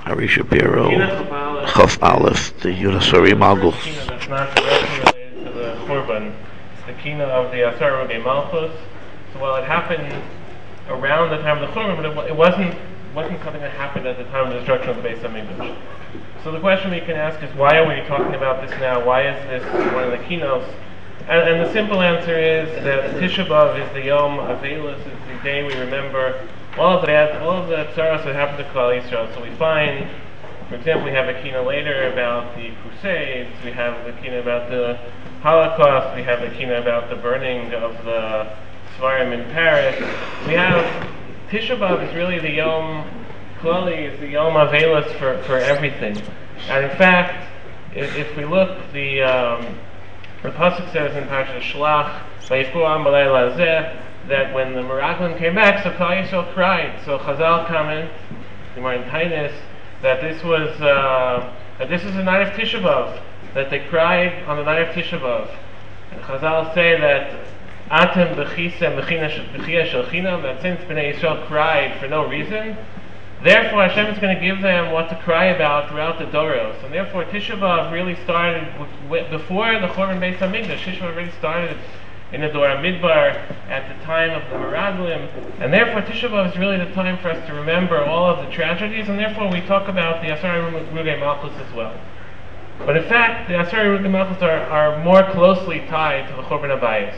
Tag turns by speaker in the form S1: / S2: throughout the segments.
S1: Hari Shapiro,
S2: Kina Chabal
S1: Chaf Aleph, the Yudasari Malgus.
S2: Kina that's not directly related to the Churban. It's the Kina of the Asar Rugei Malchus. So while it happened around the time of the Churban, but it wasn't something that happened at the time of the destruction of the Beis Hamikdash. So the question we can ask is, why are we talking about this now? Why is this one of the kinos? And the simple answer is that Tisha B'Av is the Yom Avelis, is the day we remember all of the tzaras that happened to Klal Yisrael. So we find, for example, we have a kina later about the Crusades, we have a kina about the Holocaust, we have a kina about the burning of the Svarim in Paris. We have Tisha B'Av is really the Yom Klali, is the Yom Avelis for everything. And in fact, if we look, the Pasuk says in Parashat Shlach, "Vayifku Am B'Layla Hazeh," that when the Meraglim came back, so Klal Yisrael cried. So Chazal comment, the Martin Tainus, that this is the night of Tisha B'Av, that they cried on the night of Tisha B'Av. And Chazal say that Atem b'chisem b'chiyah shel chinam, that since Bnei Yisrael cried for no reason, therefore Hashem is going to give them what to cry about throughout the Doros. And therefore Tisha B'Av really started before the Churban Beis Hamikdash. Tisha B'Av really started in the Dor Midbar at the time of the Meraglim, and therefore Tisha B'Av is really the time for us to remember all of the tragedies, and therefore we talk about the Asar Rugei Malchus as well. But in fact, the Asar Rugei Malchus are more closely tied to the Churban Abayis.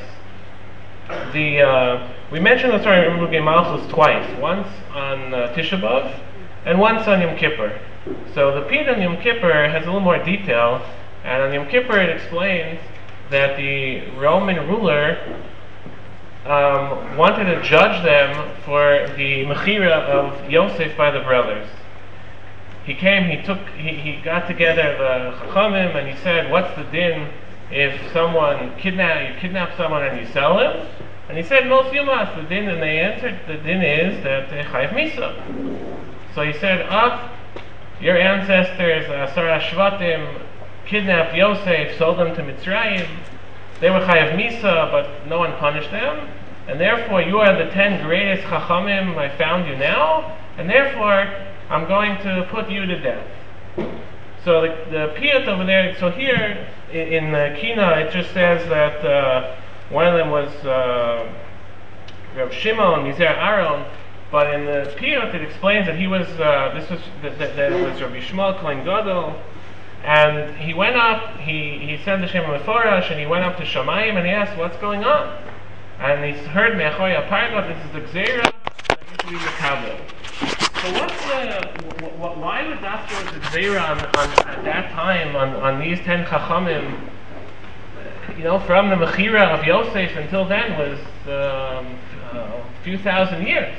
S2: We mentioned the Asar Rugei Malchus twice, once on Tisha B'Av and once on Yom Kippur. So the Pid on Yom Kippur has a little more detail, and on Yom Kippur it explains that the Roman ruler wanted to judge them for the mechira of Yosef by the brothers. He got together the Chachamim and he said, "What's the din if you kidnap someone and you sell him?" And he said, "Mos Yumas, the din," and they answered, the din is that Chayav Misa. So he said, your ancestors, Asar Shvatim, kidnapped Yosef, sold them to Mitzrayim. They were Chayav Misa, but no one punished them. And therefore, you are the 10 greatest Chachamim. I found you now, and therefore, I'm going to put you to death. So the piyut over there. So here in Kina, it just says that one of them was Rav Shimon Mizer Aaron. But in the piyut, it explains that he was that was Rabbi Shmuel Kohen Gadol. And he went up, he said the Shem Meforash, and he went up to Shamayim and he asked, "What's going on?" And he heard Me'achoy Apargot, this is the Gzeira, that you should be Mekabel. So why was after the Gzeira at that time on these 10 Chachamim, from the Mechira of Yosef until then was a few thousand years?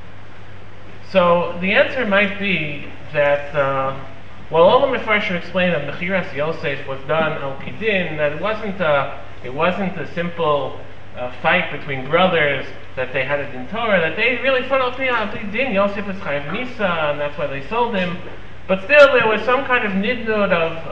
S2: So the answer might be that all the Mefarshim explain that Mechiras Yosef was done al Pidin, that it wasn't a simple fight between brothers, that they had a din Torah, that they really thought al Pidin, Yosef is Chayav Misa, and that's why they sold him. But still, there was some kind of nidnud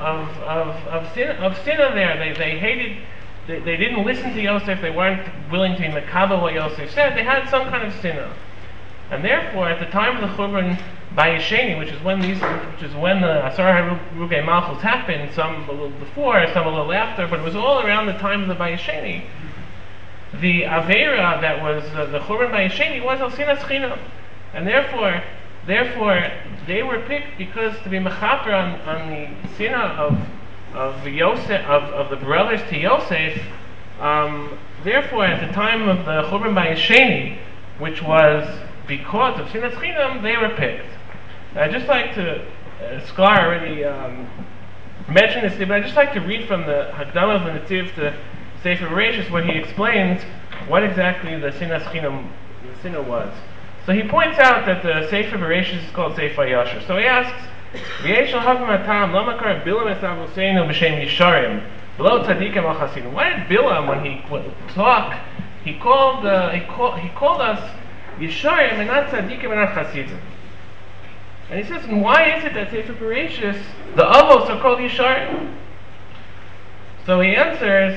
S2: of sinna there. They hated, they didn't listen to Yosef, they weren't willing to mekabel what Yosef said, they had some kind of sinna. And therefore, at the time of the Churban Bayesheni, which is when the Asar Rugei Malchus happened, some a little before, some a little after, but it was all around the time of the Bayesheni. The Avera that was the Churban Bayesheni was Al Sinas Chinam, and therefore they were picked because to be mechaper on the sinna of Yosef of the brothers to Yosef. Therefore, at the time of the Churban Bayesheni, which was because of Sinas Chinam, they were picked. I'd just like to, Sklar already mentioned this, but I'd just like to read from the Hakdama of the Netziv to Sefer Bereshis, where he explains what exactly the Sinas Chinam, the sinna was. So he points out that the Sefer Bereshis is called Sefer Yashar. So he asks, V'yesh l'havim atam, lo makar Bilam es avoseinu b'shem Yisharim, v'lo tzadikim al chassidim. Why did Bilam, when he talked, he called us Yisharim and not tzadikim and not chassidim? And he says, and why is it that Sefer Bereshis, the Avos are called Yisharim? So he answers,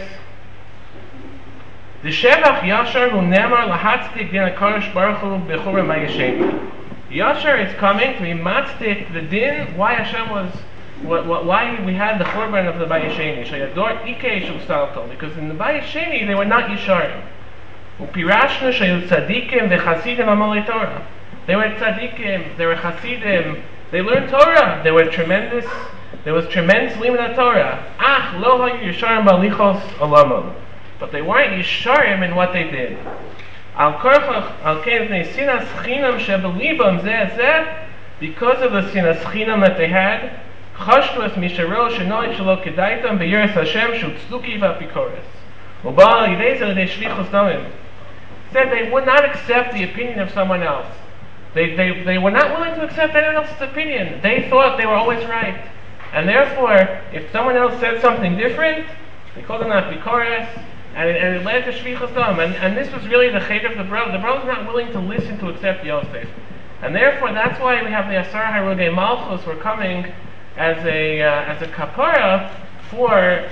S2: the Shevach Yashar hu nemar lahatzdik din HaKadosh Baruch Hu b'churban Bayesheni. Yashar is coming to be matzdik the din, why Hashem was, why we had the Churban of the Bayis Sheni. Sheyador Ike Shu Salto. Because in the Bayis Sheni, they were not Yisharim. Upirashnu Sheyu Tzadikim V'Chasidim Amolei Torah. They were Tzadikim, they were Chasidim, they learned Torah, they were tremendous, there was tremendous limud Torah. Ach, lo hayu Yisharim balichos olamon. But they weren't Yisharim in what they did. Al korchach, al kein pnei sinas chinam shebelibam zeh zeh, because of the sinas chinam that they had, chashtu es misharo shenoi shelo kedaitam beyiras Hashem shu tzduki v'apikoris. Ubal yidei zeh l'dei shlichus damim. Said they would not accept the opinion of someone else. They were not willing to accept anyone else's opinion. They thought they were always right. And therefore, if someone else said something different, they called them apikoris, and it led to shvichas dam. And this was really the chait of the brother. The brother was not willing to listen to accept Yosef. And therefore, that's why we have the Asar Harugei Malchus were coming as a kapara for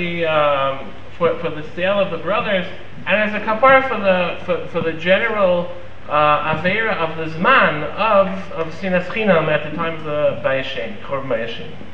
S2: the sale of the brothers, and as a kapara for the general Avera of the Zman of Sinas Chinam at the time of the Bayis Sheni, Churban Bayis Sheni.